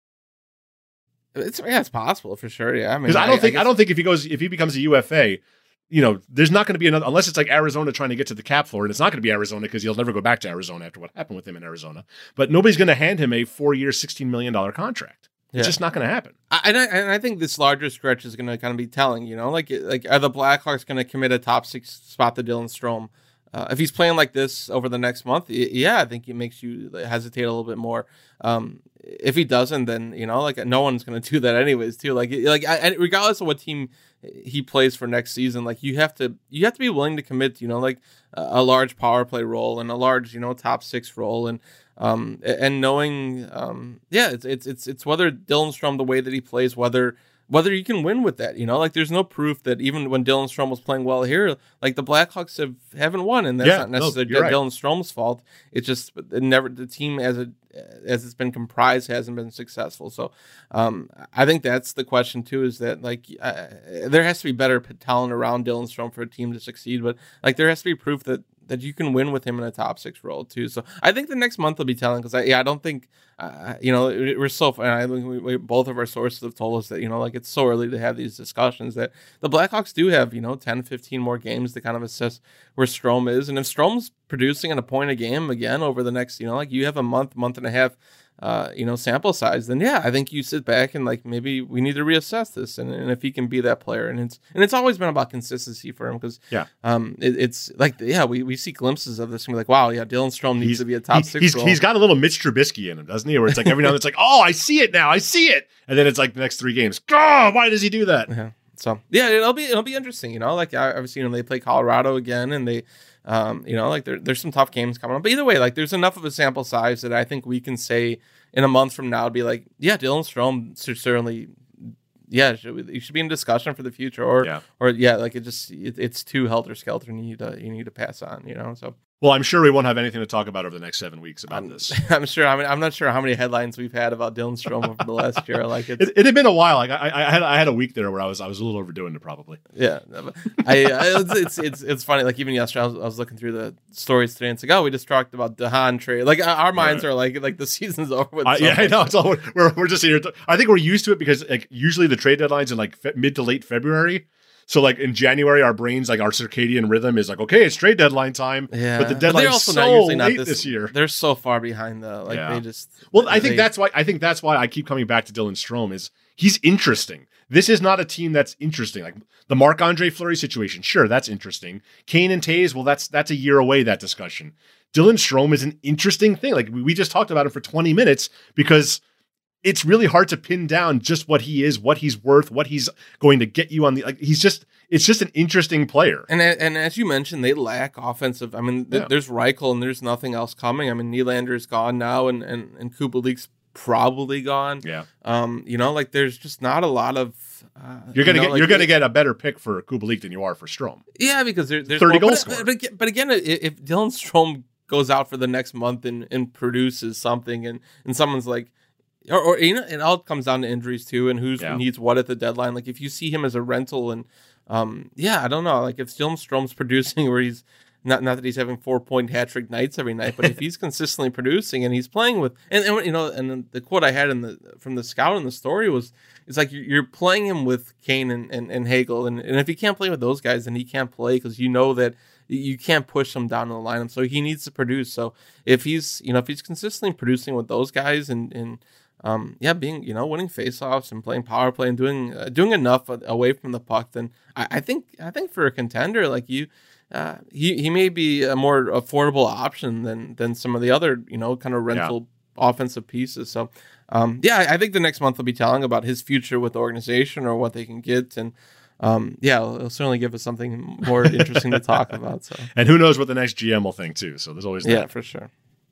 it's yeah, it's possible for sure. Yeah, I mean, because I don't I, think I, guess... I don't think if he goes if he becomes a U F A. You know, there's not going to be another, unless it's like Arizona trying to get to the cap floor, and it's not going to be Arizona because he'll never go back to Arizona after what happened with him in Arizona. But nobody's going to hand him a four-year, sixteen million dollars contract. It's yeah. just not going to happen. I, and, I, and I think this larger stretch is going to kind of be telling, you know, like, like are the Blackhawks going to commit a top six spot to Dylan Strome? Uh, if he's playing like this over the next month, yeah, I think it makes you hesitate a little bit more. Um, if he doesn't, then, you know, like no one's going to do that anyways, too. Like, like I, regardless of what team he plays for next season, like you have to, you have to be willing to commit, you know, like a, a large power play role and a large, you know, top six role, and um, and knowing, um, yeah, it's it's it's it's whether Dylan Strome, the way that he plays, whether whether you can win with that, you know, like there's no proof that even when Dylan Strome was playing well here, like the Blackhawks have haven't won, and that's Yeah, not no, necessarily you're right. Dylan Strome's fault. It's just it never the team as a as it's been comprised hasn't been successful. So um, I think that's the question too, is that like uh, there has to be better talent around Dylan Strome for a team to succeed, but like there has to be proof that that you can win with him in a top six role too. So I think the next month will be telling, because I yeah I don't think uh, you know we're so and I think we, we, both of our sources have told us that you know like it's so early to have these discussions, that the Blackhawks do have you know ten, fifteen more games to kind of assess where Strome is, and if Strome's producing at a point a game again over the next you know like you have a month month and a half uh, you know, sample size, then yeah, I think you sit back and like maybe we need to reassess this, and, and if he can be that player, and it's and it's always been about consistency for him, because yeah, um, it, it's like yeah, we, we see glimpses of this and we're like, wow, yeah, Dylan Strome needs he's, to be a top he, six. He's role. he's got a little Mitch Trubisky in him, doesn't he? Where it's like every now and then it's like, oh, I see it now, I see it, and then it's like the next three games, oh, why does he do that? Yeah. So yeah, it'll be it'll be interesting, you know. Like I, I've seen them; they play Colorado again, and they, um, you know, like there, there's some tough games coming up. But either way, like there's enough of a sample size that I think we can say in a month from now, be like, yeah, Dylan Strome should certainly, yeah, should, you should be in discussion for the future, or yeah. or yeah, like it just it, it's too helter skelter. You need to you need to pass on, you know. So. Well, I'm sure we won't have anything to talk about over the next seven weeks about I'm, this. I'm sure. I mean, I'm not sure how many headlines we've had about Dylan Strome over the last year. Like it's, it, it had been a while. Like I, I had, I had a week there where I was, I was a little overdoing it, probably. Yeah, I, I it's, it's, it's, it's funny. Like even yesterday, I was, I was looking through the stories today, and it's like, oh, we just talked about DeHaan trade. Like our minds right. are like, like the season's over with. Uh, yeah, I know. It's all we're, we're just here. To, I think we're used to it because like usually the trade deadline's in like fe- mid to late February. So like in January, our brains, like our circadian rhythm is like, okay, it's trade deadline time. Yeah, but the deadline's also so not usually late not this, this year. They're so far behind though. Like yeah. they just. Well, I they, think that's why. I think that's why I keep coming back to Dylan Strome. Is he's interesting. This is not a team that's interesting. Like the Marc-Andre Fleury situation, sure, that's interesting. Kane and Taves, well, that's that's a year away. That discussion. Dylan Strome is an interesting thing. Like we, we just talked about him for twenty minutes because. It's really hard to pin down just what he is, what he's worth, what he's going to get you on the. Like he's just, it's just an interesting player. And and as you mentioned, they lack offensive. I mean, th- yeah. there's Reichel and there's nothing else coming. I mean, Nylander's gone now, and and and Kubalik's probably gone. Yeah. Um, you know, like there's just not a lot of. Uh, you're gonna you know, get like, you're gonna get a better pick for Kubalik than you are for Strome. Yeah, because there, there's thirty more, goals but, scored. but, but again, if, if Dylan Strome goes out for the next month and, and produces something, and and someone's like. Or, or you know, it all comes down to injuries too, and who's yeah. needs what at the deadline. Like if you see him as a rental, and um, yeah, I don't know. Like if Dylan Strome's producing, where he's not not that he's having four point hat trick nights every night, but if he's consistently producing and he's playing with, and, and you know, and the quote I had in the from the scout in the story was, it's like you're playing him with Kane and and, and Hagel, and, and if he can't play with those guys, then he can't play because you know that. You can't push him down the lineup, so he needs to produce. So if he's, you know, if he's consistently producing with those guys and and um, yeah, being, you know, winning faceoffs and playing power play and doing uh, doing enough away from the puck, then I, I think I think for a contender like you, uh, he he may be a more affordable option than than some of the other, you know, kind of rental yeah. offensive pieces. So um, yeah, I, I think the next month will be telling about his future with the organization or what they can get and. Um, yeah, it'll, it'll certainly give us something more interesting to talk about. So, and who knows what the next G M will think too. So there's always that. Yeah, for sure.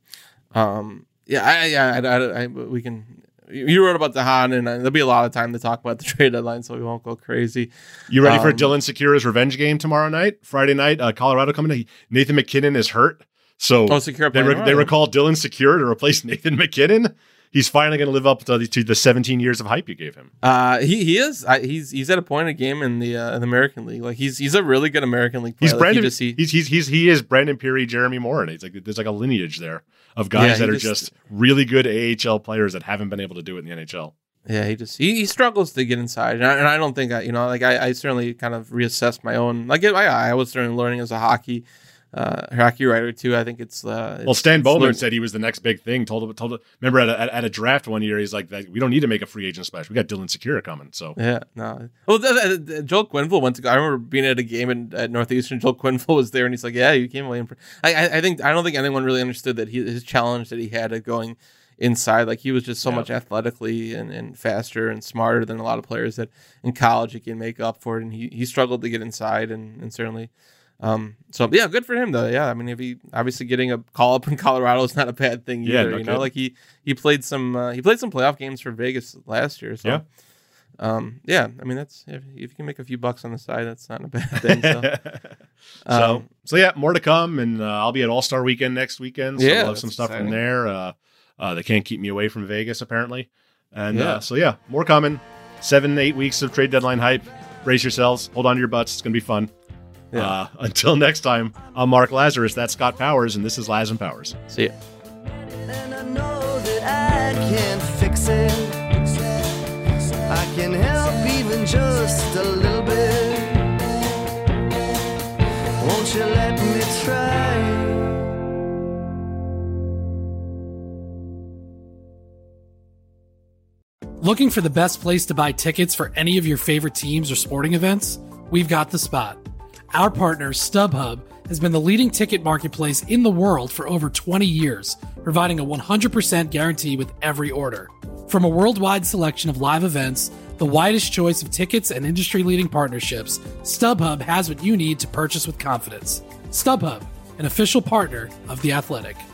Um, yeah, I, yeah, I, I, I, we can. You wrote about DeHaan, and there'll be a lot of time to talk about the trade deadline, so we won't go crazy. You ready um, for Dylan Secura's revenge game tomorrow night, Friday night? Uh, Colorado coming in. Nathan McKinnon is hurt, so oh, Secure they, re- they recall Dylan Secura to replace Nathan McKinnon. He's finally going to live up to the, to the seventeen years of hype you gave him. Uh, he he is. I, he's he's at a point in a game in the uh, in the American League. Like he's he's a really good American League player. He's Brandon. Like he, just, he, he's he's he is Brandon Peary, Jeremy Morin. He's like there's like a lineage there of guys yeah, that are just, just really good A H L players that haven't been able to do it in the N H L. Yeah, he just he, he struggles to get inside, and I, and I don't think I you know like I, I certainly kind of reassessed my own like I I was certainly learning as a hockey. Uh, hockey writer too. I think it's uh, well. Stan it's Bowman learned. said he was the next big thing. Told him, told him. Remember at a, at a draft one year, he's like, "We don't need to make a free agent splash. We got Dylan Secura coming." So yeah, no. Well, th- th- th- Joel Quenneville went to. I remember being at a game in, at Northeastern. Joel Quenneville was there, and he's like, "Yeah, you came away." In I, I, I think I don't think anyone really understood that he, his challenge that he had at going inside. Like he was just so yeah. much athletically and, and faster and smarter than a lot of players that in college he can make up for it, and he he struggled to get inside, and, and certainly. Um, so yeah, good for him though. Yeah, I mean, if he obviously getting a call up in Colorado is not a bad thing either. Yeah, no you know, kidding. like he he played some uh, he played some playoff games for Vegas last year. So yeah. um, yeah, I mean, that's if, if you can make a few bucks on the side, that's not a bad thing. So, so, um, so yeah, more to come, and uh, I'll be at All Star Weekend next weekend. So Yeah, we'll have some that's stuff exciting. from there. Uh, uh, they can't keep me away from Vegas, apparently, and Yeah. uh, so yeah, more coming. Seven, eight weeks of trade deadline hype. Brace yourselves. Hold on to your butts. It's gonna be fun. Yeah. Uh, until next time, I'm Mark Lazarus. That's Scott Powers, and this is Laz and Powers. see ya. And I know that I can fix it. I can help even just a little bit. Won't you let me try? Looking for the best place to buy tickets for any of your favorite teams or sporting events? We've got the spot. Our partner, StubHub, has been the leading ticket marketplace in the world for over twenty years, providing a one hundred percent guarantee with every order. From a worldwide selection of live events, the widest choice of tickets and industry-leading partnerships, StubHub has what you need to purchase with confidence. StubHub, an official partner of The Athletic.